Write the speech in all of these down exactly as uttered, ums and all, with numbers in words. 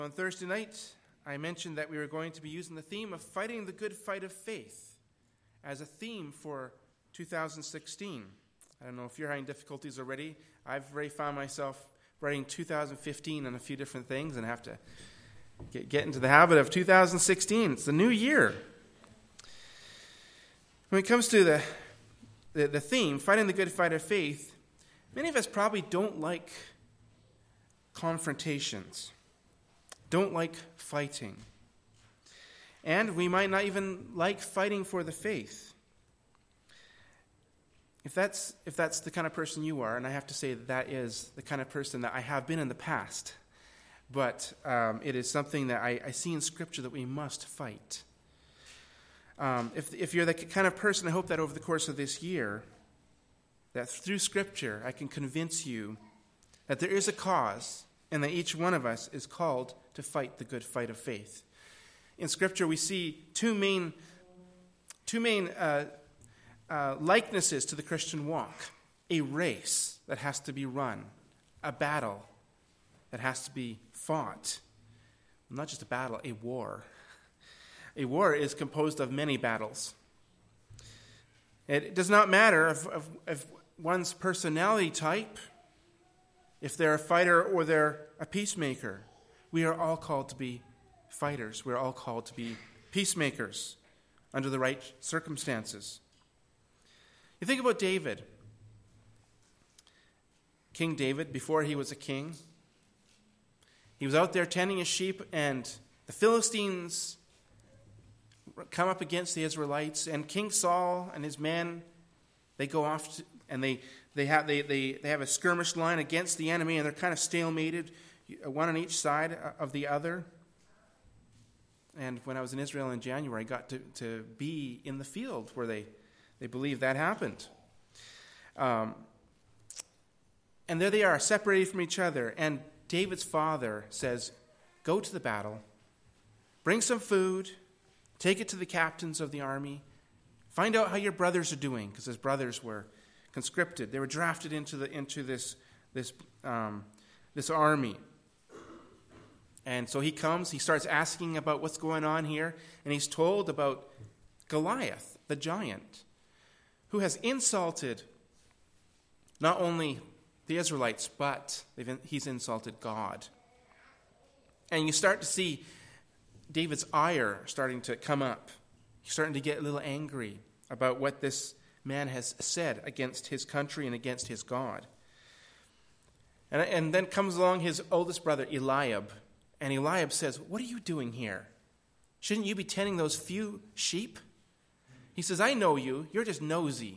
On Thursday night, I mentioned that we were going to be using the theme of fighting the good fight of faith as a theme for two thousand sixteen. I don't know if you're having difficulties already. I've already found myself writing two thousand fifteen on a few different things and have to get, get into the habit of two thousand sixteen. It's the new year. When it comes to the, the, the theme, fighting the good fight of faith, many of us probably don't like confrontations. Don't like fighting. And we might not even like fighting for the faith. If that's if that's the kind of person you are, and I have to say that that is the kind of person that I have been in the past, but um, it is something that I, I see in Scripture that we must fight. Um, if if you're the kind of person, I hope that over the course of this year, that through Scripture I can convince you that there is a cause and that each one of us is called to fight the good fight of faith. In Scripture, we see two main, two main uh, uh, likenesses to the Christian walk. A race that has to be run. A battle that has to be fought. Not just a battle, a war. A war is composed of many battles. It does not matter if, if, if one's personality type, if they're a fighter or they're a peacemaker. We are all called to be fighters. We're all called to be peacemakers under the right circumstances. You think about David. King David, before he was a king, he was out there tending his sheep, and the Philistines come up against the Israelites, and King Saul and his men, they go off to, and they They have they, they they have a skirmish line against the enemy, and they're kind of stalemated, one on each side of the other. And when I was in Israel in January, I got to, to be in the field where they, they believe that happened. Um, and there they are, separated from each other. And David's father says, go to the battle, bring some food, take it to the captains of the army, find out how your brothers are doing, because his brothers were conscripted. They were drafted into the into this this um, this army. And so he comes, he starts asking about what's going on here, and he's told about Goliath, the giant, who has insulted not only the Israelites, but they've, he's insulted God. And you start to see David's ire starting to come up. He's starting to get a little angry about what this man has said against his country and against his God. And, and then comes along his oldest brother, Eliab. And Eliab says, what are you doing here? Shouldn't you be tending those few sheep? He says, I know you. You're just nosy.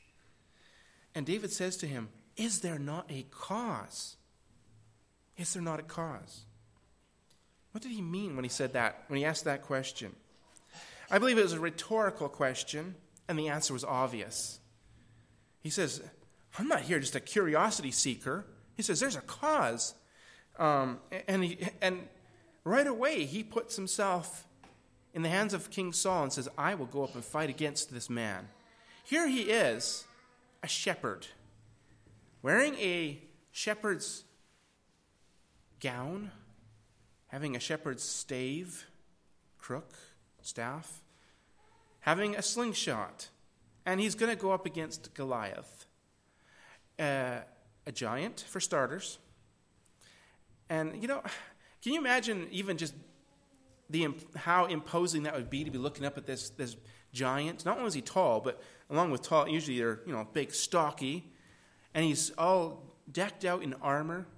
And David says to him, is there not a cause? Is there not a cause? What did he mean when he said that, when he asked that question? I believe it was a rhetorical question. And the answer was obvious. He says, I'm not here just a curiosity seeker. He says, there's a cause. Um, and, he, and right away, he puts himself in the hands of King Saul and says, I will go up and fight against this man. Here he is, a shepherd, wearing a shepherd's gown, having a shepherd's stave, crook, staff, having a slingshot, and he's going to go up against Goliath, uh, a giant, for starters. And, you know, can you imagine even just the how imposing that would be to be looking up at this, this giant? Not only is he tall, but along with tall, usually they're, you know, big, stocky, and he's all decked out in armor.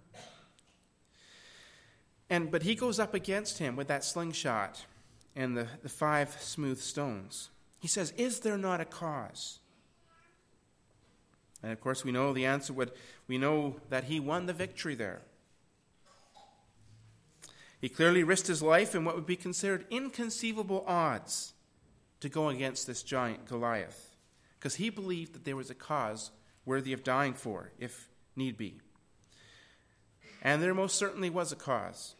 And but he goes up against him with that slingshot and the, the five smooth stones. He says, is there not a cause? And of course, we know the answer would, we know that he won the victory there. He clearly risked his life in what would be considered inconceivable odds to go against this giant Goliath, because he believed that there was a cause worthy of dying for, if need be. And there most certainly was a cause.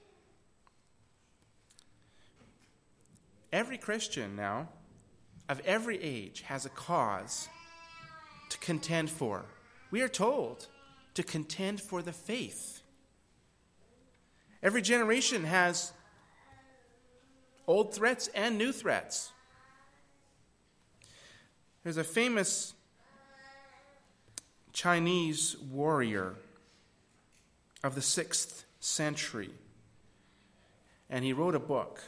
Every Christian now, of every age, has a cause to contend for. We are told to contend for the faith. Every generation has old threats and new threats. There's a famous Chinese warrior of the sixth century, and he wrote a book,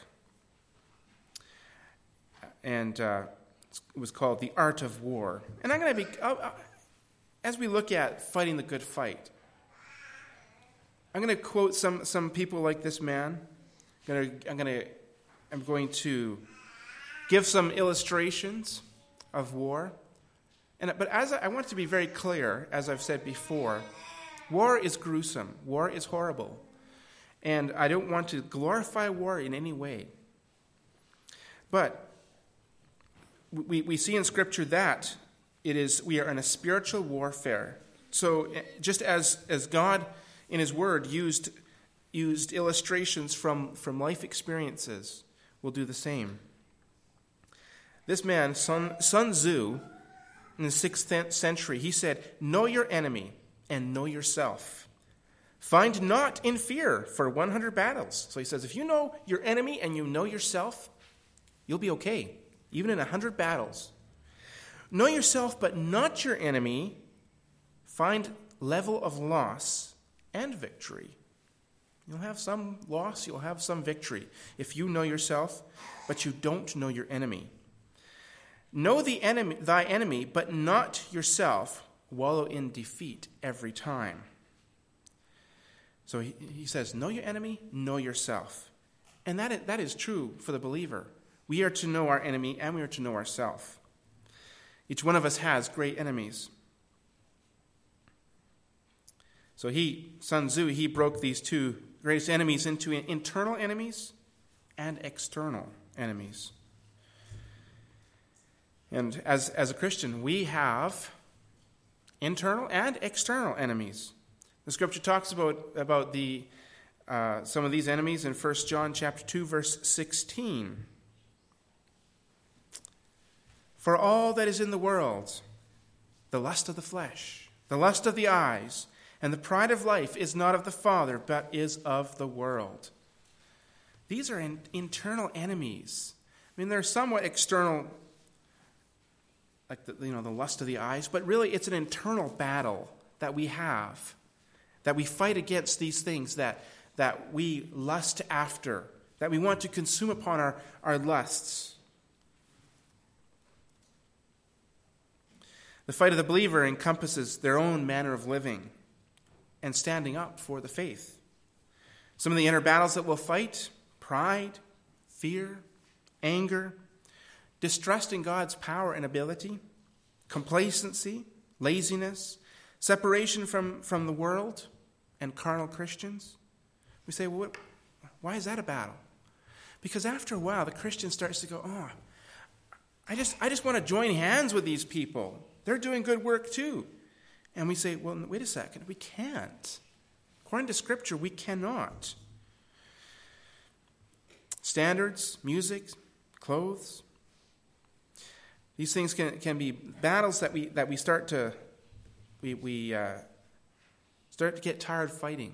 and uh, it was called The Art of War. And I'm going to be, I'll, I'll, as we look at fighting the good fight, I'm going to quote some some people like this man. I'm going to, I'm going to, I'm going to give some illustrations of war. And but as I, I want to be very clear, as I've said before, war is gruesome. War is horrible. And I don't want to glorify war in any way. But we, we see in Scripture that it is we are in a spiritual warfare. So just as, as God in His Word used, used illustrations from, from life experiences, we'll do the same. This man, Sun, Sun Tzu, in the sixth century, he said, "Know your enemy and know yourself. Find not in fear for one hundred battles." So he says, if you know your enemy and you know yourself, you'll be okay, even in one hundred battles. Know yourself, but not your enemy. Find level of loss and victory. You'll have some loss, you'll have some victory if you know yourself, but you don't know your enemy. Know the enemy, thy enemy, but not yourself. Wallow in defeat every time. So he, he says, know your enemy, know yourself. And that is, that is true for the believer. We are to know our enemy and we are to know ourselves. Each one of us has great enemies. So he, Sun Tzu, he broke these two greatest enemies into internal enemies and external enemies. And as, as a Christian, we have internal and external enemies. The Scripture talks about, about the uh, some of these enemies in First John chapter two, verse sixteen. For all that is in the world, the lust of the flesh, the lust of the eyes, and the pride of life is not of the Father, but is of the world. These are in, internal enemies. I mean, they're somewhat external, like the, you know, the lust of the eyes, but really it's an internal battle that we have, that we fight against these things that, that we lust after, that we want to consume upon our, our lusts. The fight of the believer encompasses their own manner of living and standing up for the faith. Some of the inner battles that we'll fight: pride, fear, anger, distrust in God's power and ability, complacency, laziness, separation from, from the world, and carnal Christians. We say, well, what, why is that a battle? Because after a while, the Christian starts to go, oh, I just, I just want to join hands with these people. They're doing good work too. And we say, well, wait a second, we can't. According to Scripture, we cannot. Standards, music, clothes. These things can, can be battles that we that we start to we we uh, start to get tired fighting.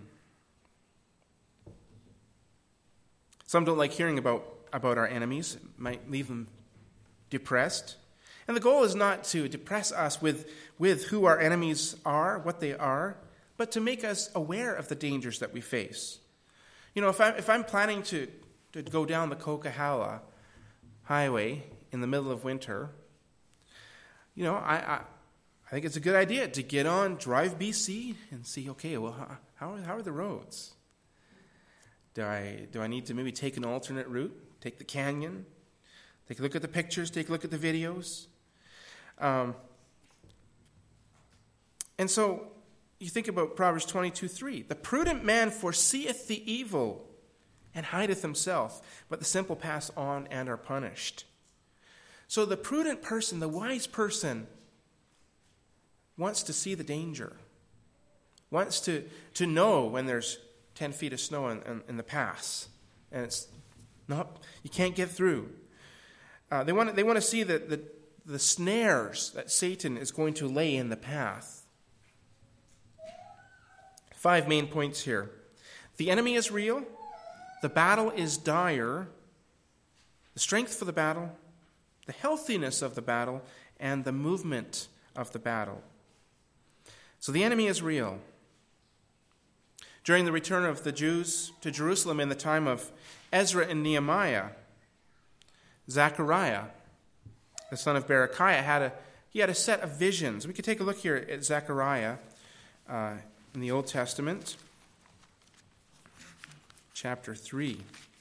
Some don't like hearing about, about our enemies. It might leave them depressed. And the goal is not to depress us with, with who our enemies are, what they are, but to make us aware of the dangers that we face. You know, if I'm, if I'm planning to, to go down the Coquihalla Highway in the middle of winter, you know, I, I I think it's a good idea to get on Drive B C and see, okay, well, how are, how are the roads? Do I do I need to maybe take an alternate route, take the canyon, take a look at the pictures, take a look at the videos? Um, and so you think about Proverbs twenty-two three. The prudent man foreseeth the evil and hideth himself, but the simple pass on and are punished. So the prudent person, the wise person, wants to see the danger, wants to, to know when there's ten feet of snow in, in, in the pass, and it's not, you can't get through. Uh, they want to, they want to see the, the, the snares that Satan is going to lay in the path. Five main points here. The enemy is real. The battle is dire. the strength for the battle, the healthiness of the battle, and the movement of the battle. So the enemy is real. During the return of the Jews to Jerusalem in the time of Ezra and Nehemiah, Zechariah, the son of Berechiah, had a he had a set of visions. We could take a look here at Zechariah uh, in the Old Testament, chapter three.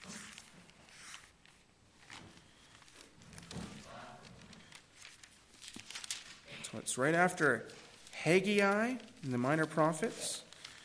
So it's right after Haggai and the minor prophets,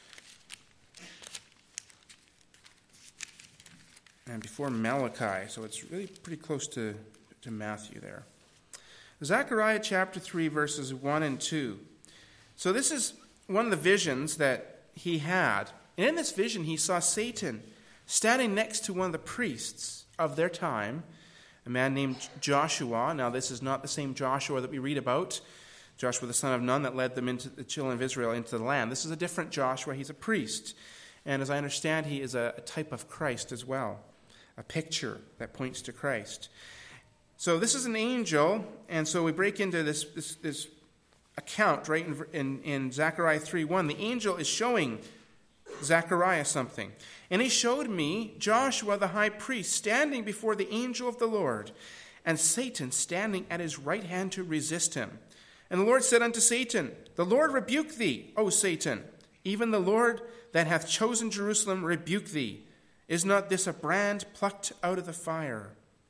and before Malachi, so it's really pretty close to, to Matthew there. Zechariah chapter three, verses one and two. So this is one of the visions that he had. And in this vision, he saw Satan standing next to one of the priests of their time, a man named Joshua. Now, this is not the same Joshua that we read about, Joshua the son of Nun that led them into the children of Israel into the land. This is a different Joshua. He's a priest. And as I understand, he is a, a type of Christ as well, a picture that points to Christ. So this is an angel, and so we break into this, this, this account right in, in, in Zechariah three one. The angel is showing Zechariah something. And he showed me Joshua the high priest standing before the angel of the Lord, and Satan standing at his right hand to resist him. And the Lord said unto Satan, The Lord rebuke thee, O Satan. Even the Lord that hath chosen Jerusalem rebuke thee. Is not this a brand plucked out of the fire?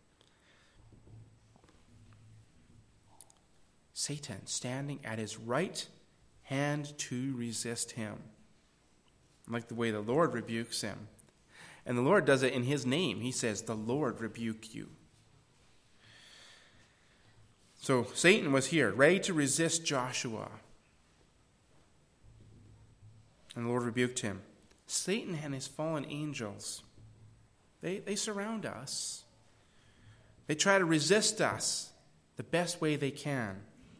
Satan standing at his right hand to resist him. Like the way the Lord rebukes him. And the Lord does it in his name. He says, The Lord rebuke you. So Satan was here, ready to resist Joshua. And the Lord rebuked him. Satan and his fallen angels, they, they surround us. They try to resist us the best way they can.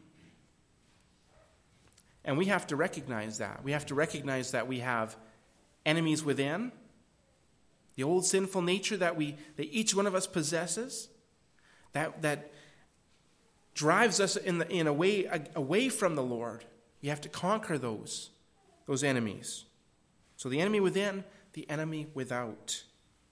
And we have to recognize that. We have to recognize that we have enemies within, the old sinful nature that we that each one of us possesses, that that drives us in the, in a way away from the Lord. You have to conquer those those enemies. So the enemy within, the enemy without.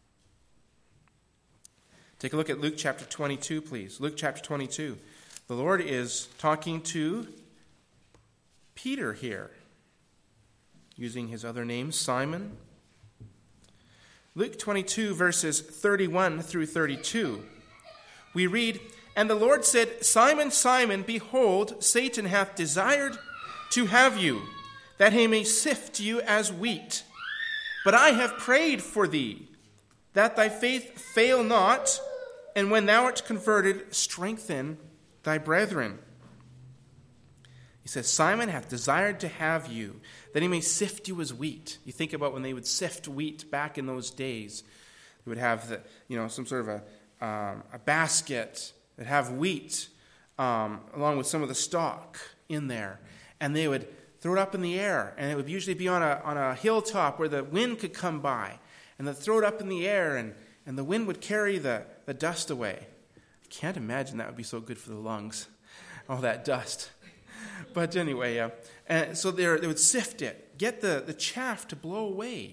Take a look at Luke chapter twenty-two, please. Luke chapter twenty-two. The Lord is talking to Peter here, using his other name, Simon. Luke twenty-two, verses thirty-one through thirty-two. We read, And the Lord said, Simon, Simon, behold, Satan hath desired to have you, that he may sift you as wheat. But I have prayed for thee, that thy faith fail not, and when thou art converted, strengthen thy brethren. He says, Simon hath desired to have you, that he may sift you as wheat. You think about when they would sift wheat back in those days. They would have the, you know, some sort of a, um, a basket that have wheat um, along with some of the stalk in there. And they would throw it up in the air. And it would usually be on a, on a hilltop where the wind could come by. And they'd throw it up in the air, and, and the wind would carry the, the dust away. I can't imagine that would be so good for the lungs, all that dust. But anyway, uh, and so they would sift it, get the, the chaff to blow away.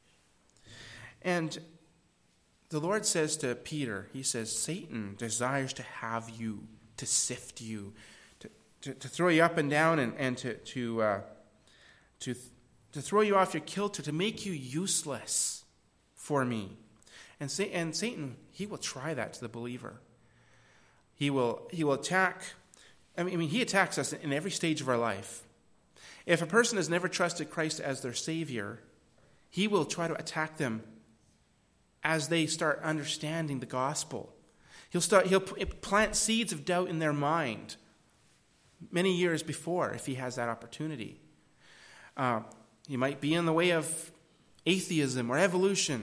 And the Lord says to Peter, he says, Satan desires to have you, to sift you, to, to, to throw you up and down and, and to, to, uh, to, to throw you off your kilter, to make you useless for me. And, say, and Satan, he will try that to the believer. He will, he will attack. I mean, he attacks us in every stage of our life. If a person has never trusted Christ as their Savior, he will try to attack them as they start understanding the gospel. He'll start. He'll plant seeds of doubt in their mind many years before, if he has that opportunity. Uh, he might be in the way of atheism or evolution.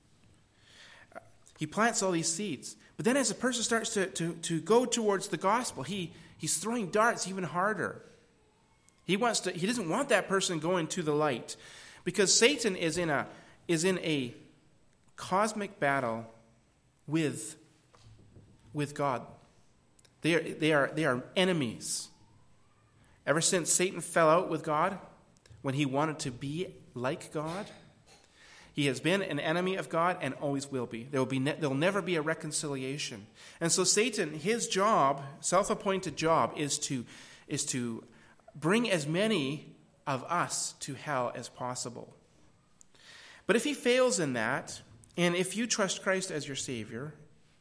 He plants all these seeds. But then as a person starts to, to, to go towards the gospel, he He's throwing darts even harder. He wants to. He doesn't want that person going to the light, because Satan is in a is in a cosmic battle with with God. They are, they are, they are enemies. Ever since Satan fell out with God, when he wanted to be like God, he has been an enemy of God and always will be. There will be ne- there'll never be a reconciliation. And so Satan, his job, self-appointed job, is to, is to bring as many of us to hell as possible. But if he fails in that, and if you trust Christ as your Savior,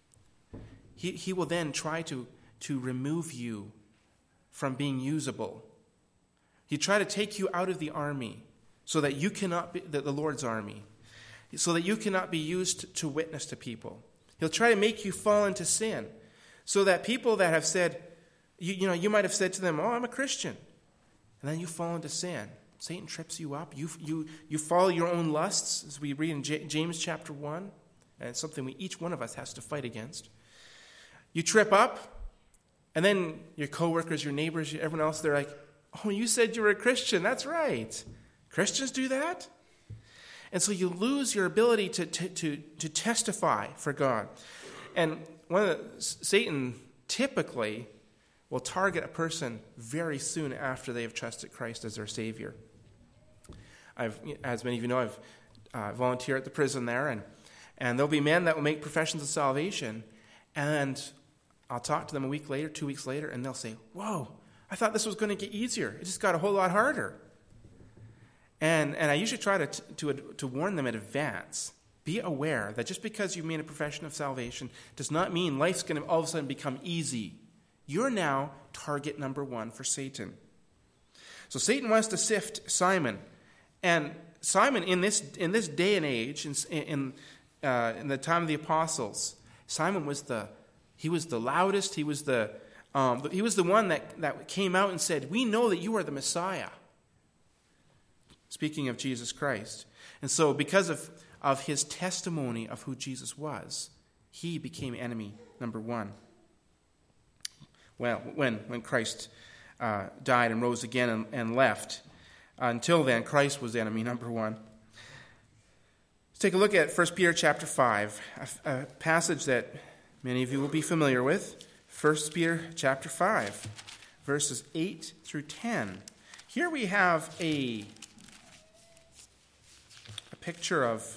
he, he will then try to, to remove you from being usable. He'll try to take you out of the army so that you cannot be the, the Lord's army, so that you cannot be used to witness to people. He'll try to make you fall into sin so that people that have said, you, you know, you might have said to them, oh, I'm a Christian. And then you fall into sin. Satan trips you up. You, you, you follow your own lusts, as we read in J- James chapter one. And it's something we, each one of us has to fight against. You trip up, and then your coworkers, your neighbors, everyone else, they're like, oh, you said you were a Christian. That's right. Christians do that? And so you lose your ability to, to, to, to testify for God. And one of the, Satan typically will target a person very soon after they have trusted Christ as their Savior. I've, as many of you know, I've uh, volunteered at the prison there, and, and there'll be men that will make professions of salvation, and I'll talk to them a week later, two weeks later, and they'll say, whoa, I thought this was going to get easier. It just got a whole lot harder. And and I usually try to, to, to warn them in advance. Be aware that just because you made a profession of salvation does not mean life's going to all of a sudden become easy. You're now target number one for Satan. So Satan wants to sift Simon. And Simon, in this in this day and age, in in, uh, in the time of the apostles, Simon was the he was the loudest. He was the um, he was the one that, that came out and said, "We know that you are the Messiah." Speaking of Jesus Christ, and so because of of his testimony of who Jesus was, he became enemy number one. Well, when when Christ uh, died and rose again and, and left. Until then, Christ was enemy number one. Let's take a look at First Peter chapter five, a, a passage that many of you will be familiar with. First Peter chapter five, verses eight through ten. Here we have a, a picture of,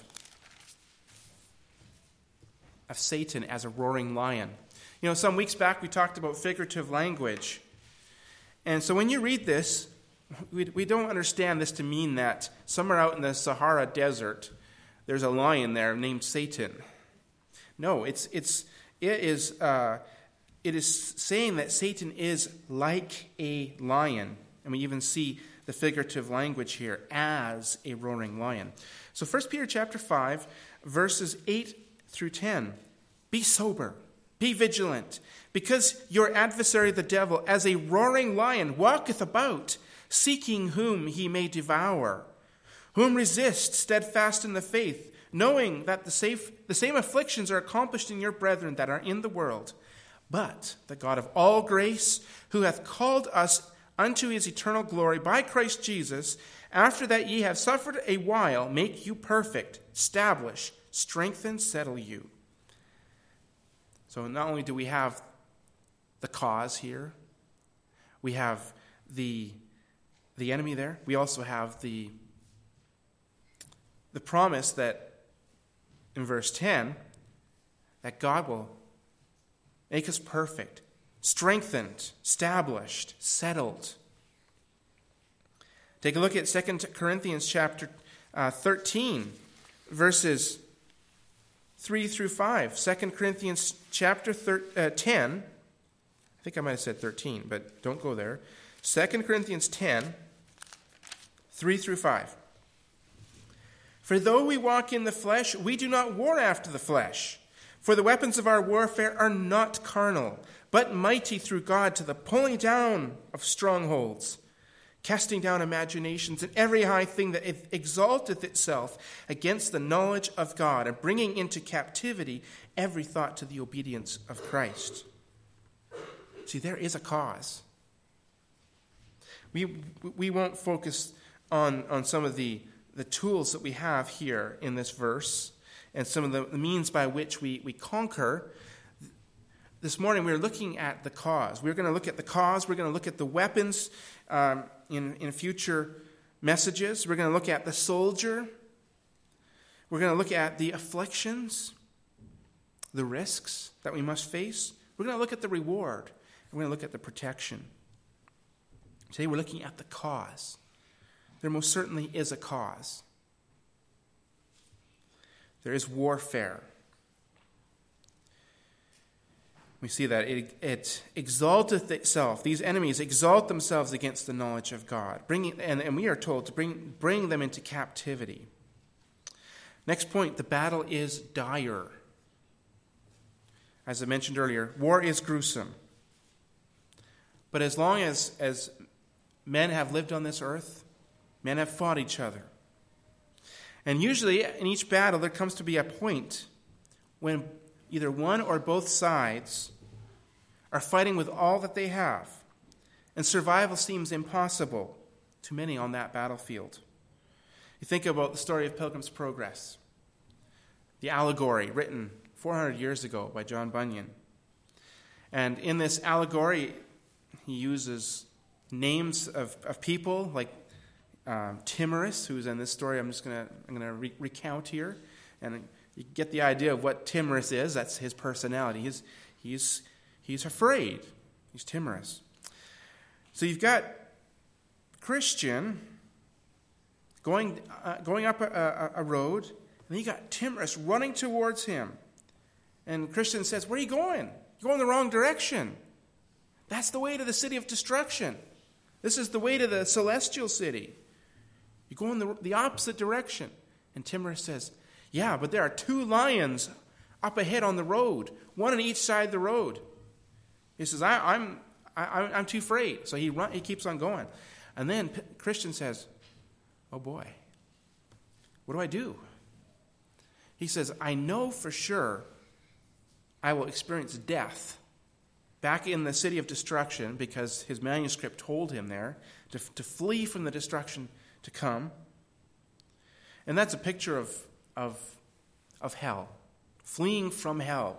of Satan as a roaring lion. You know, some weeks back we talked about figurative language. And so when you read this, We, we don't understand this to mean that somewhere out in the Sahara Desert, there's a lion there named Satan. No, it's it's it is uh, it is saying that Satan is like a lion, and we even see the figurative language here as a roaring lion. So First Peter chapter five, verses eight through ten. Be sober, be vigilant, because your adversary the devil, as a roaring lion, walketh about, seeking whom he may devour. Whom resist, steadfast in the faith, knowing that the, safe, the same afflictions are accomplished in your brethren that are in the world. But the God of all grace, who hath called us unto his eternal glory by Christ Jesus, after that ye have suffered a while, make you perfect, establish, strengthen, settle you. So not only do we have the cause here, we have the the enemy there, we also have the the promise that in verse ten, that God will make us perfect, strengthened, established, settled. Take a look at Second Corinthians chapter uh, thirteen, verses three through five. Second Corinthians chapter thir- uh, ten, I think I might have said thirteen, but don't go there. Second Corinthians ten, three through five. For though we walk in the flesh, we do not war after the flesh. For the weapons of our warfare are not carnal, but mighty through God to the pulling down of strongholds, casting down imaginations and every high thing that exalteth itself against the knowledge of God, and bringing into captivity every thought to the obedience of Christ. See, there is a cause. We we won't focus on, on some of the, the tools that we have here in this verse and some of the means by which we, we conquer. this morning we're looking at the cause. We're going to look at the cause. We're going to look at the weapons um, in, in future messages. We're going to look at the soldier. We're going to look at the afflictions, the risks that we must face. We're going to look at the reward. We're going to look at the protection. Today we're looking at the cause. There most certainly is a cause. There is warfare. We see that it, it exalteth itself. These enemies exalt themselves against the knowledge of God. Bringing, and, and we are told to bring, bring them into captivity. Next point, the battle is dire. As I mentioned earlier, war is gruesome. But as long as, as men have lived on this earth, men have fought each other. And usually in each battle there comes to be a point when either one or both sides are fighting with all that they have, and survival seems impossible to many on that battlefield. You think about the story of Pilgrim's Progress, the allegory written four hundred years ago by John Bunyan. And in this allegory, he uses names of, of people like um, Timorous, who's in this story I'm just going to I'm going to re- recount here. And you get the idea of what Timorous is. That's his personality. He's, he's, he's afraid. He's timorous. So you've got Christian going, uh, going up a, a, a road, and then you got Timorous running towards him. And Christian says, "Where are you going? You're going the wrong direction. That's the way to the city of destruction. This is the way to the celestial city. You're going the, the opposite direction." And Timorous says, "Yeah, but there are two lions up ahead on the road, one on each side of the road." He says, I, I'm, I, I'm too afraid. So he run, he keeps on going. And then P- Christian says, "Oh boy, what do I do?" He says, "I know for sure I will experience death back in the city of destruction," because his manuscript told him there to, to flee from the destruction to come. And that's a picture of, of, of hell, fleeing from hell.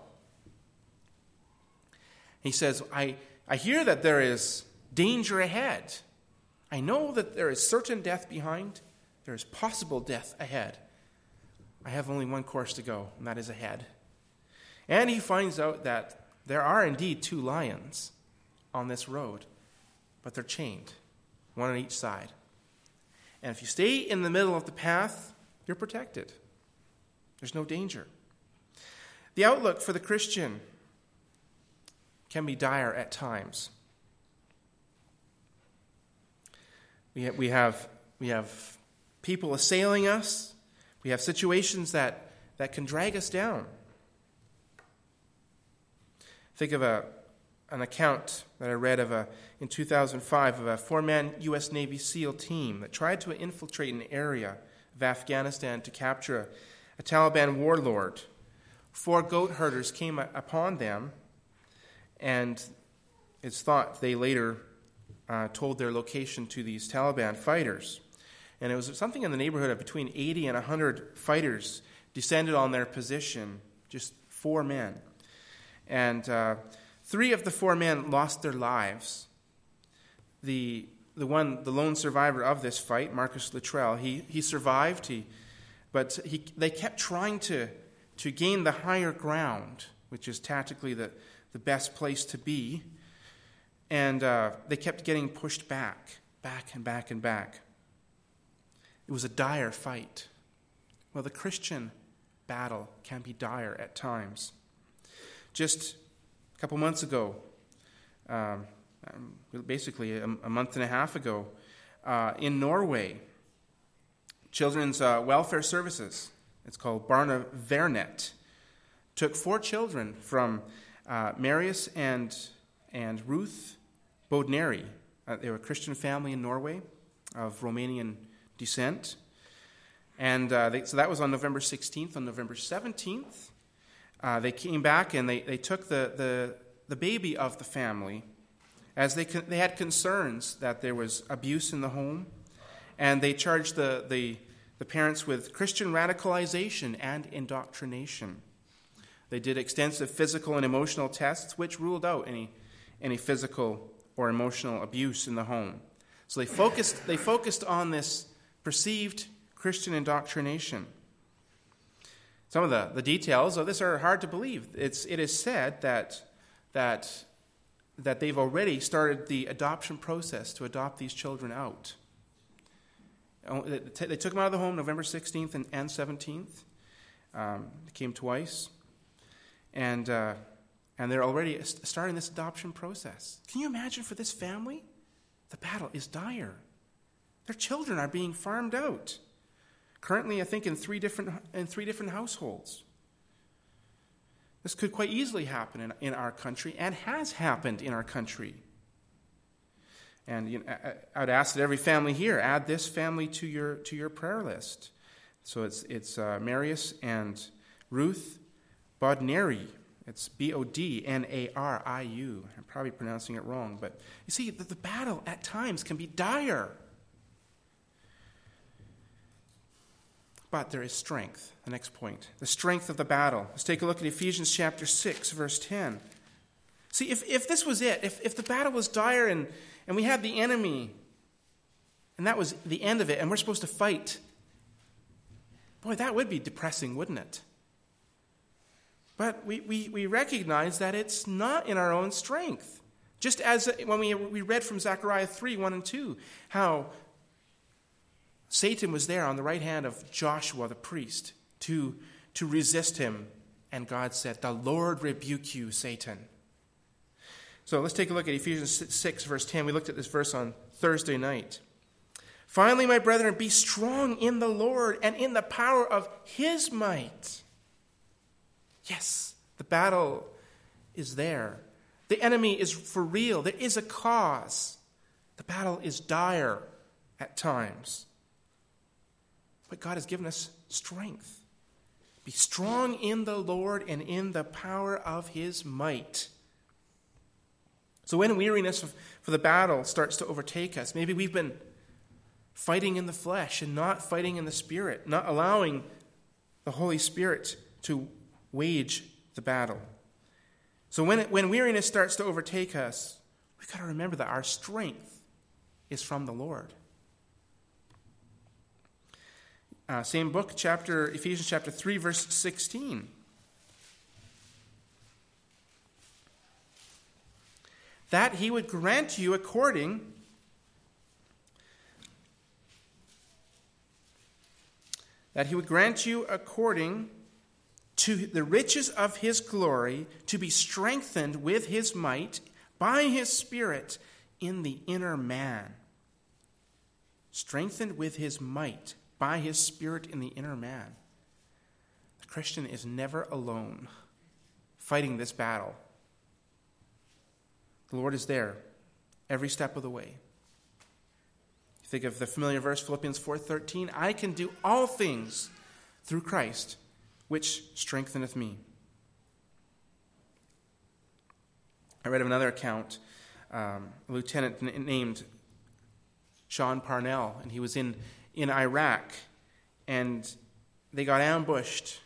He says, I, I hear that there is danger ahead. I know that there is certain death behind. There is possible death ahead. I have only one course to go, and that is ahead. And he finds out that there are indeed two lions on this road, but they're chained, one on each side. And if you stay in the middle of the path, you're protected. There's no danger. The outlook for the Christian can be dire at times. We have, we have, we have people assailing us. We have situations that, that can drag us down. Think of a, an account that I read of a, in two thousand five of a four-man U S Navy SEAL team that tried to infiltrate an area of Afghanistan to capture a, a Taliban warlord. Four goat herders came upon them, and it's thought they later uh, told their location to these Taliban fighters. And it was something in the neighborhood of between eighty and one hundred fighters descended on their position, just four men. And uh, three of the four men lost their lives. The the one, the lone survivor of this fight, Marcus Luttrell, he he survived. He, but he they kept trying to to gain the higher ground, which is tactically the the best place to be. And uh, they kept getting pushed back, back and back and back. It was a dire fight. Well, the Christian battle can be dire at times. Just a couple months ago, um, basically a, a month and a half ago, uh, in Norway, Children's uh, Welfare Services, it's called Barnevernet, took four children from uh, Marius and, and Ruth Bodneri. Uh, they were a Christian family in Norway of Romanian descent. And uh, they, so that was on November sixteenth. On November seventeenth, Uh, they came back and they, they took the, the, the baby of the family, as they con- they had concerns that there was abuse in the home, and they charged the, the, the parents with Christian radicalization and indoctrination. They did extensive physical and emotional tests, which ruled out any, any physical or emotional abuse in the home. So they focused, they focused on this perceived Christian indoctrination. Some of the, the details of this are hard to believe. It's, it is said that, that, that they've already started the adoption process to adopt these children out. They took them out of the home November sixteenth and, and seventeenth. Um, they came twice. And, uh, and they're already starting this adoption process. Can you imagine for this family? The battle is dire. Their children are being farmed out. Currently, I think, in three different in three different households. This could quite easily happen in, in our country, and has happened in our country. And you know, I, I would ask that every family here add this family to your to your prayer list. So it's it's uh, Marius and Ruth Bodnariu. It's B O D N A R I U. I'm probably pronouncing it wrong, but you see, the, the battle at times can be dire. But there is strength. The next point. The strength of the battle. Let's take a look at Ephesians chapter six, verse ten. See, if, if this was it, if, if the battle was dire and, and we had the enemy, and that was the end of it, and we're supposed to fight, boy, that would be depressing, wouldn't it? But we, we, we recognize that it's not in our own strength. Just as when we, we read from Zechariah three, one and two, how Satan was there on the right hand of Joshua the priest to, to resist him. And God said, "The Lord rebuke you, Satan." So let's take a look at Ephesians six, verse ten. We looked at this verse on Thursday night. "Finally, my brethren, be strong in the Lord and in the power of his might." Yes, the battle is there. The enemy is for real. There is a cause. The battle is dire at times. But God has given us strength. Be strong in the Lord and in the power of his might. So when weariness for the battle starts to overtake us, maybe we've been fighting in the flesh and not fighting in the Spirit, not allowing the Holy Spirit to wage the battle. So when it, when weariness starts to overtake us, we've got to remember that our strength is from the Lord. Uh, same book, chapter Ephesians chapter three, verse sixteen. "That he would grant you according that he would grant you according to the riches of his glory, to be strengthened with his might by his Spirit in the inner man." Strengthened with his might by his Spirit in the inner man. The Christian is never alone fighting this battle. The Lord is there every step of the way. You think of the familiar verse, Philippians four thirteen, "I can do all things through Christ, which strengtheneth me." I read of another account, um, a lieutenant n- named Sean Parnell, and he was in, in Iraq, and they got ambushed.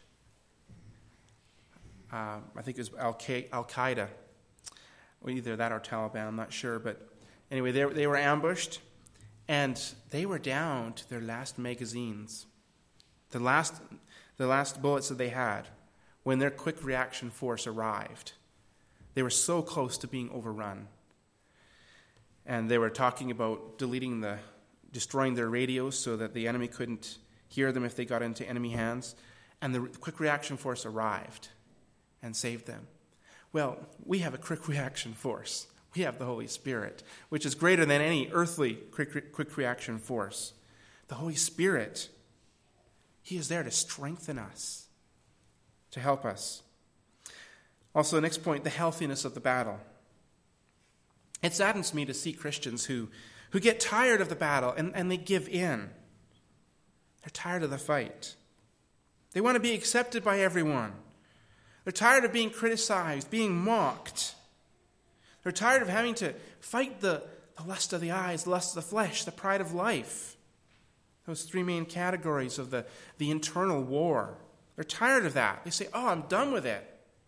Uh, I think it was Al Qaeda, or either that or Taliban, I'm not sure, but anyway, they, they were ambushed, and they were down to their last magazines, the last... the last bullets that they had, when their quick reaction force arrived. They were so close to being overrun. And they were talking about deleting the, destroying their radios so that the enemy couldn't hear them if they got into enemy hands. And the quick reaction force arrived and saved them. Well, we have a quick reaction force. We have the Holy Spirit, which is greater than any earthly quick, quick reaction force. The Holy Spirit, he is there to strengthen us, to help us. Also, the next point, the healthiness of the battle. It saddens me to see Christians who, who get tired of the battle and, and they give in. They're tired of the fight. They want to be accepted by everyone. They're tired of being criticized, being mocked. They're tired of having to fight the, the lust of the eyes, the lust of the flesh, the pride of life. Those three main categories of the, the internal war. They're tired of that. They say, "Oh, I'm done with it.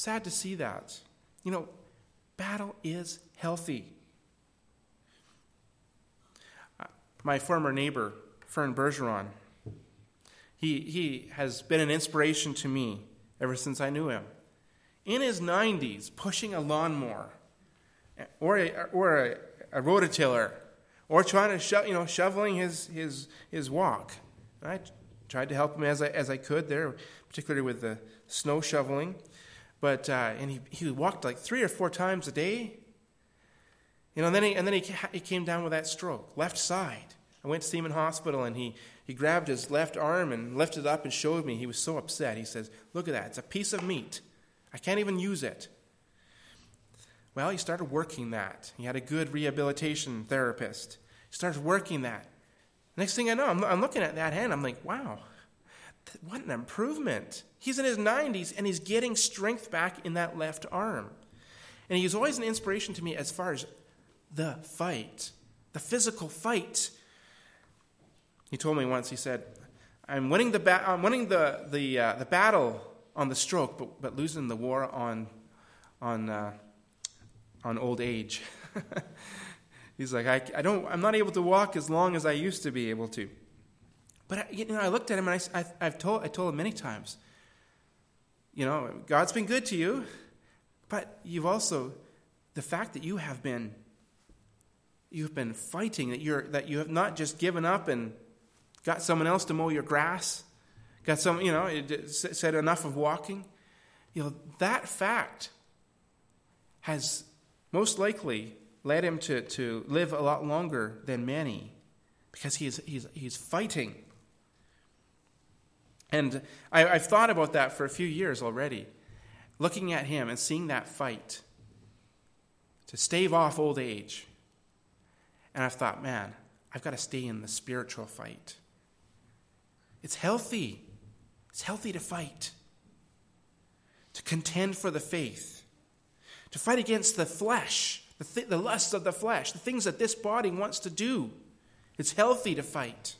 sad to see that. You know, battle is healthy. Uh, my former neighbor, Fern Bergeron, he, he has been an inspiration to me ever since I knew him. In his nineties, pushing a lawnmower, or a, or a, a rototiller, or trying to sho- you know shoveling his his his walk. I tried to help him as I as I could there, particularly with the snow shoveling. But uh, and he he walked like three or four times a day. You know, and then he and then he he came down with that stroke, left side. I went to see him in hospital, and he he grabbed his left arm and lifted it up and showed me. He was so upset. He says, "Look at that! It's a piece of meat. I can't even use it." Well, he started working that. He had a good rehabilitation therapist. He started working that. Next thing I know, I'm, I'm looking at that hand. I'm like, wow, what an improvement. He's in his nineties, and he's getting strength back in that left arm. And he's always an inspiration to me as far as the fight, the physical fight. He told me once, he said, I'm winning the ba- I'm winning the the uh, the battle on the stroke, but, but losing the war on on uh, on old age. He's like, I, I don't, I'm not able to walk as long as I used to be able to. But I, you know, I looked at him and I, I, I've told, I told him many times, you know, God's been good to you, but you've also, the fact that you have been, you've been fighting, that you're, that you have not just given up and got someone else to mow your grass, got some, you know, it said enough of walking. You know, that fact has most likely led him to, to live a lot longer than many, because he is, he's, he's fighting. And I, I've thought about that for a few years already, looking at him and seeing that fight to stave off old age. And I've thought, man, I've got to stay in the spiritual fight. It's healthy. It's healthy to fight, to contend for the faith, to fight against the flesh, the, th- the lusts of the flesh, the things that this body wants to do. It's healthy to fight.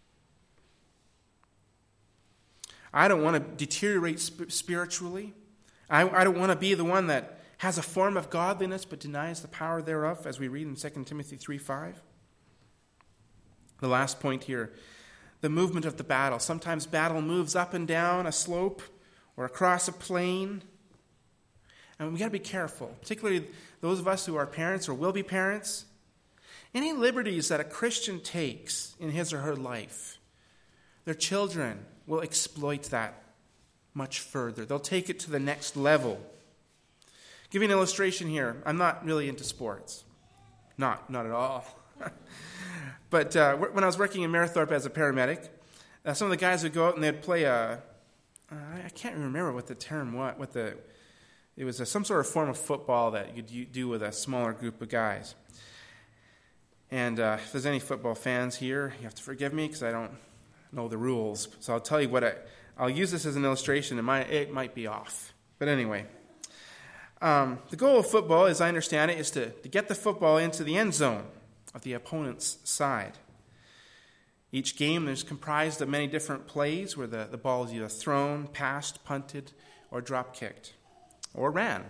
I don't want to deteriorate sp- spiritually. I, I don't want to be the one that has a form of godliness but denies the power thereof, as we read in Second Timothy three five. The last point here, the movement of the battle. Sometimes battle moves up and down a slope or across a plain. And we've got to be careful, particularly those of us who are parents or will be parents. Any liberties that a Christian takes in his or her life, their children will exploit that much further. They'll take it to the next level. Give you an illustration here. I'm not really into sports. Not, not at all. But uh, when I was working in Mayerthorpe as a paramedic, uh, some of the guys would go out and they'd play a, uh, I can't remember what the term was, what the, it was a, some sort of form of football that you'd do with a smaller group of guys. And uh, if there's any football fans here, you have to forgive me because I don't know the rules. So I'll tell you what I, I'll use this as an illustration. It might, it might be off. But anyway, um, the goal of football, as I understand it, is to, to get the football into the end zone of the opponent's side. Each game is comprised of many different plays where the, the ball is either thrown, passed, punted, or drop-kicked, or ran.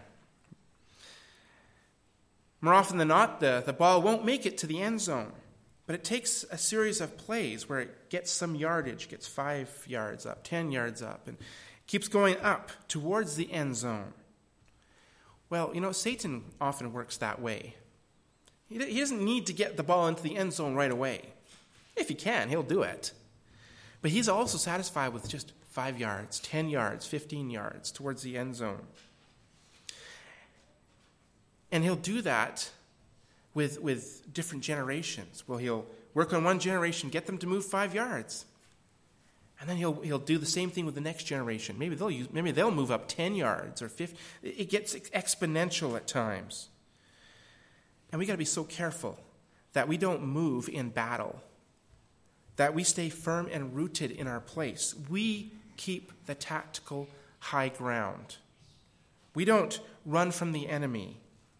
More often than not, the, the ball won't make it to the end zone, but it takes a series of plays where it gets some yardage, gets five yards up, ten yards up, and keeps going up towards the end zone. Well, you know, Satan often works that way. He doesn't need to get the ball into the end zone right away. If he can, he'll do it. But he's also satisfied with just five yards, ten yards, fifteen yards towards the end zone. And he'll do that with, with different generations. Well, he'll work on one generation, get them to move five yards. And then he'll he'll do the same thing with the next generation. Maybe they'll use, maybe they'll move up ten yards or fifty. It gets exponential at times. And we got to be so careful that we don't move in battle, that we stay firm and rooted in our place. We keep the tactical high ground. We don't run from the enemy.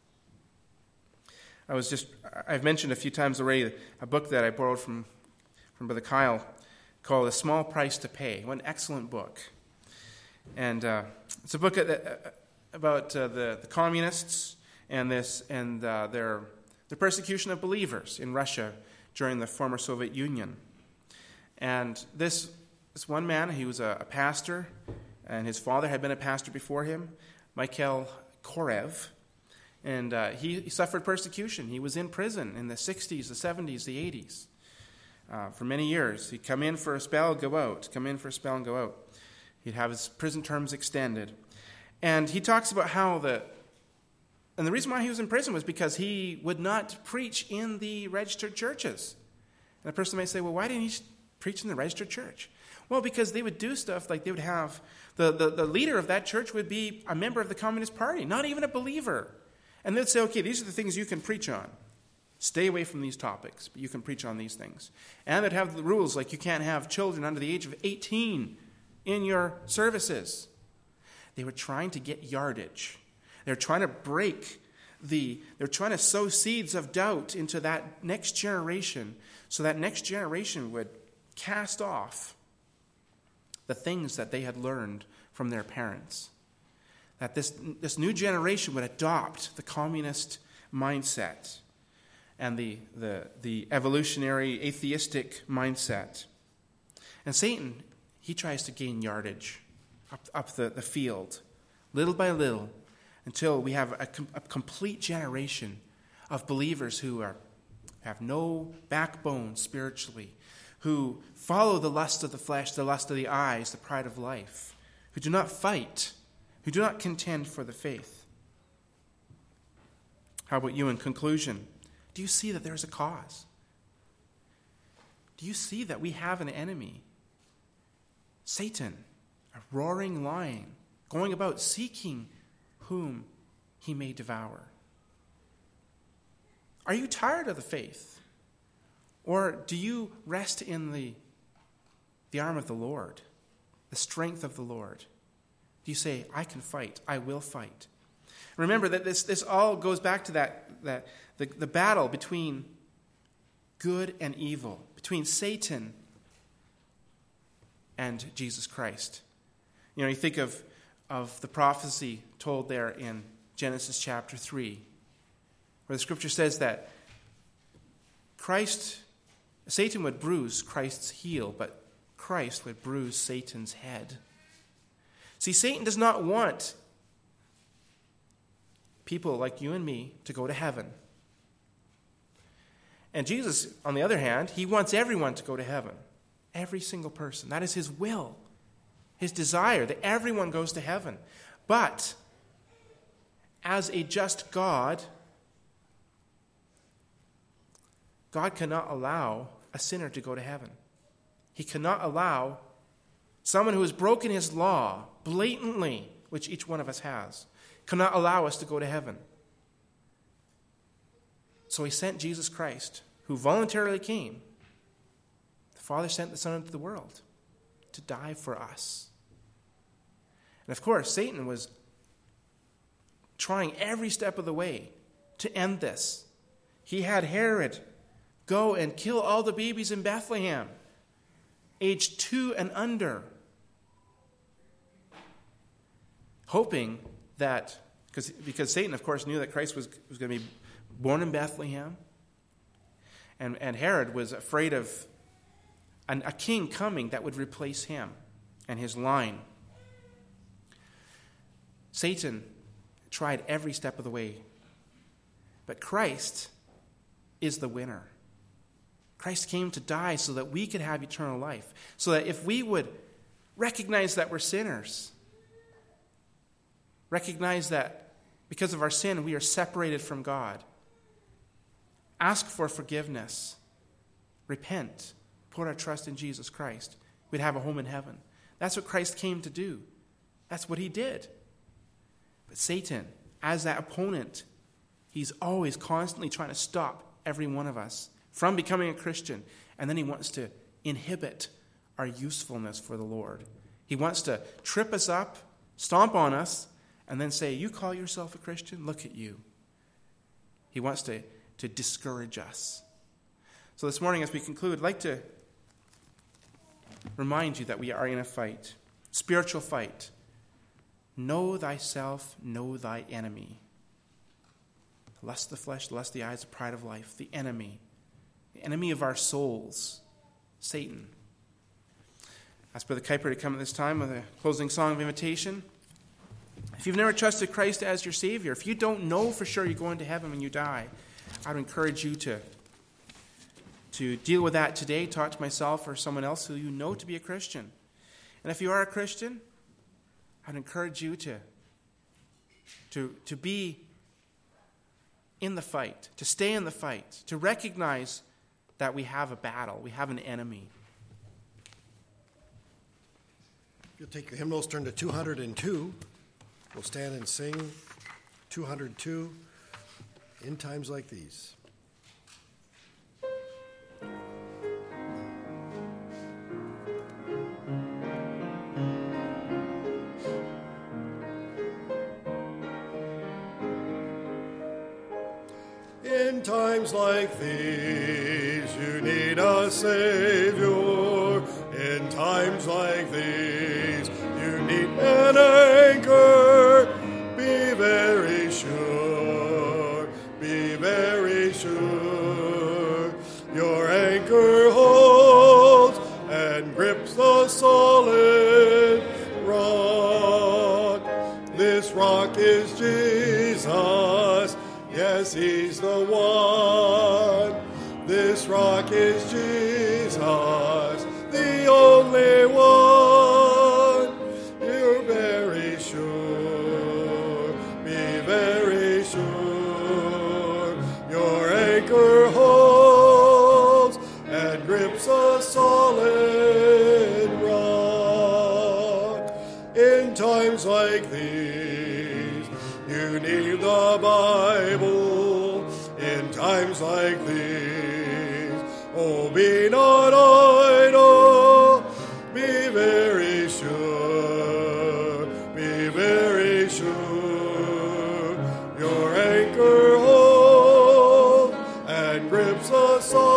I was just, I've mentioned a few times already a book that I borrowed from, from Brother Kyle called A Small Price to Pay. What an excellent book. And uh, it's a book that, about uh, the, the communists and this and uh, their the persecution of believers in Russia during the former Soviet Union. And this this one man, he was a, a pastor, and his father had been a pastor before him, Mikhail Korev, and uh, he, he suffered persecution. He was in prison in the sixties, the seventies, the eighties uh, for many years. He'd come in for a spell, go out, come in for a spell and go out. He'd have his prison terms extended. And he talks about how the, and the reason why he was in prison was because he would not preach in the registered churches. And a person may say, well, why didn't he preach in the registered church? Well, because they would do stuff like they would have, the, the, the leader of that church would be a member of the Communist Party, not even a believer. And they'd say, okay, these are the things you can preach on. Stay away from these topics, but you can preach on these things. And they'd have the rules like you can't have children under the age of eighteen in your services. They were trying to get yardage. They're trying to break the, they're trying to sow seeds of doubt into that next generation so that next generation would cast off the things that they had learned from their parents. That this, this new generation would adopt the communist mindset and the, the, the evolutionary atheistic mindset. And Satan, he tries to gain yardage up, up the, the field, little by little, until we have a, a complete generation of believers who are have no backbone spiritually, who follow the lust of the flesh, the lust of the eyes, the pride of life, who do not fight, who do not contend for the faith. How about you in conclusion? Do you see that there's a cause? Do you see that we have an enemy? Satan, a roaring lion, going about seeking whom he may devour. Are you tired of the faith? Or do you rest in the, the arm of the Lord, the strength of the Lord? Do you say, I can fight, I will fight? Remember that this, this all goes back to that, that the, the battle between good and evil, between Satan and Jesus Christ. You know, you think of, of the prophecy told there in Genesis chapter three, where the scripture says that Christ, Satan would bruise Christ's heel, but Christ would bruise Satan's head. See, Satan does not want people like you and me to go to heaven. And Jesus, on the other hand, he wants everyone to go to heaven. Every single person. That is his will, his desire, that everyone goes to heaven. But as a just God, God cannot allow a sinner to go to heaven. He cannot allow someone who has broken his law blatantly, which each one of us has, cannot allow us to go to heaven. So he sent Jesus Christ, who voluntarily came. The Father sent the Son into the world to die for us. And of course, Satan was trying every step of the way to end this. He had Herod go and kill all the babies in Bethlehem, aged two and under, hoping that, because, because Satan, of course, knew that Christ was, was going to be born in Bethlehem, and, and Herod was afraid of an, a king coming that would replace him and his line. Satan tried every step of the way, but Christ is the winner. Christ came to die so that we could have eternal life, so that if we would recognize that we're sinners, recognize that because of our sin we are separated from God, ask for forgiveness, repent, put our trust in Jesus Christ, we'd have a home in heaven. That's what Christ came to do. That's what he did. But Satan, as that opponent, he's always constantly trying to stop every one of us from becoming a Christian. And then he wants to inhibit our usefulness for the Lord. He wants to trip us up, stomp on us, and then say, you call yourself a Christian? Look at you. He wants to, to discourage us. So this morning as we conclude, I'd like to remind you that we are in a fight, spiritual fight. Know thyself, know thy enemy. The lust of the flesh, the lust of the eyes, the pride of life, the enemy. The enemy of our souls, Satan. Ask Brother Kuiper to come at this time with a closing song of invitation. If you've never trusted Christ as your Savior, if you don't know for sure you're going to heaven when you die, I would encourage you to, to deal with that today. Talk to myself or someone else who you know to be a Christian. And if you are a Christian, I'd encourage you to, to, to be in the fight, to stay in the fight, to recognize that we have a battle, we have an enemy. If you'll take your hymnals, turn to two hundred two. We'll stand and sing two hundred two, In Times Like These. In times like these, you need a Savior. In times like these, you need an anchor. Be very sure, be very sure. Your anchor holds and grips the solid rock. This rock is Jesus. Yes, he's the one. This rock is Jesus, the only one. You're very sure, be very sure. Your anchor holds and grips a solid rock. In times like these, you need the Bible. In times like these, oh, be not idle. Be very sure, be very sure. Your anchor holds and grips a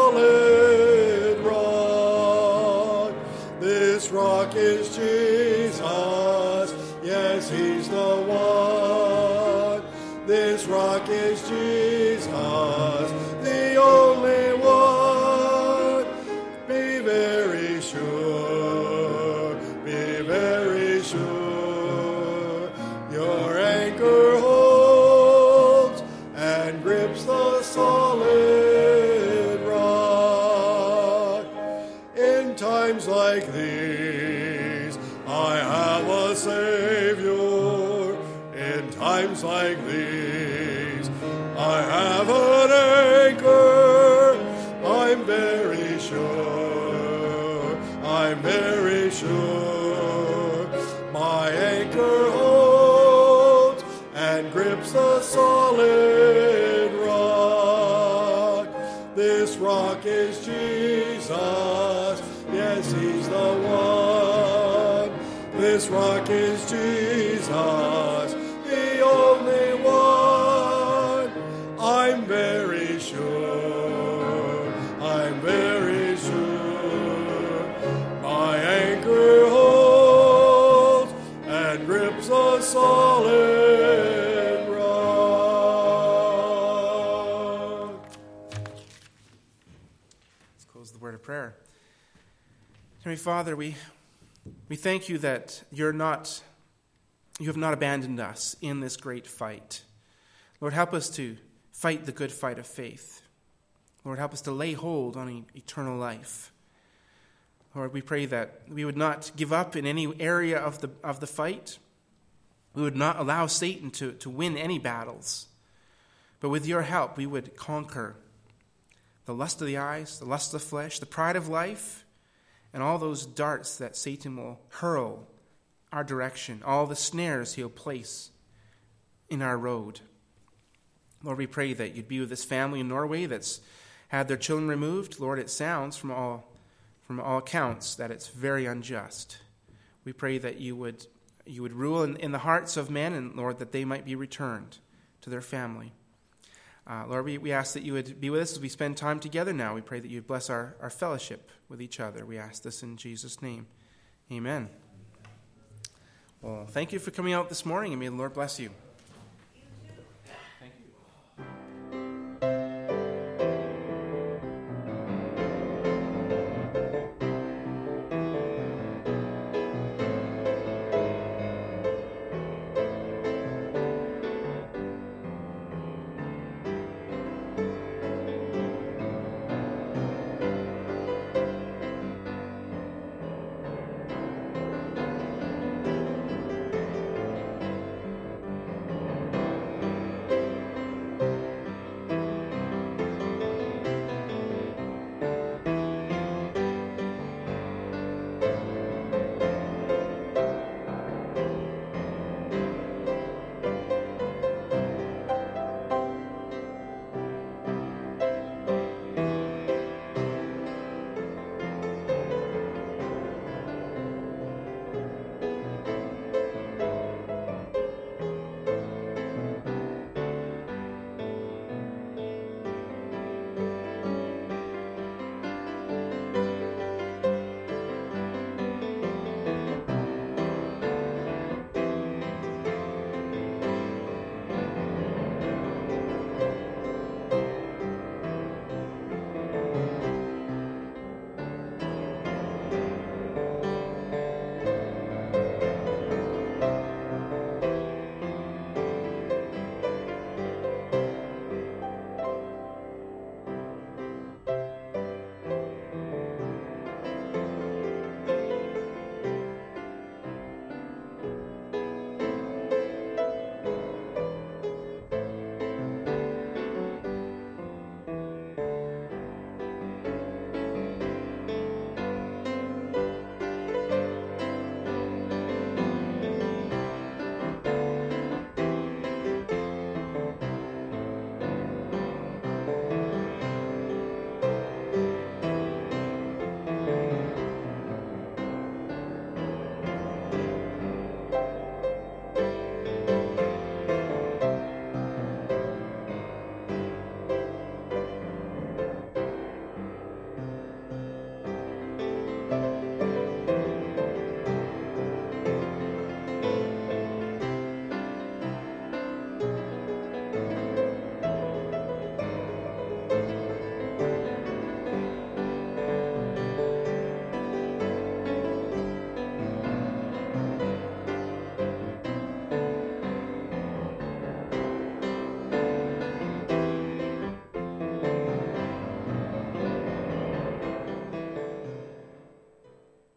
solid rock. This rock is Jesus. Yes, he's the one. This rock is Jesus, the only one. Be very sure, be very sure. Your anchor holds and grips the solid rock. In times like these, I have a Savior. In times like these, I have an anchor. I'm very sure, I'm very sure. My anchor holds and grips the solid rock. This rock is Jesus. Yes, he's the one. This rock is Jesus, the only one. I'm very sure, I'm very sure. My anchor holds and grips a solid rock. Let's close the word of prayer. Heavenly Father, we we thank you that you're not you have not abandoned us in this great fight. Lord, help us to fight the good fight of faith. Lord, help us to lay hold on eternal life. Lord, we pray that we would not give up in any area of the of the fight. We would not allow Satan to, to win any battles. But with your help, we would conquer the lust of the eyes, the lust of the flesh, the pride of life, and all those darts that Satan will hurl our direction, all the snares he'll place in our road. Lord, we pray that you'd be with this family in Norway that's had their children removed. Lord, it sounds from all from all accounts that it's very unjust. We pray that you would you would rule in, in the hearts of men, and Lord, that they might be returned to their family. Uh, Lord, we, we ask that you would be with us as we spend time together now. We pray that you would bless our, our fellowship with each other. We ask this in Jesus' name. Amen. Well, thank you for coming out this morning, and may the Lord bless you.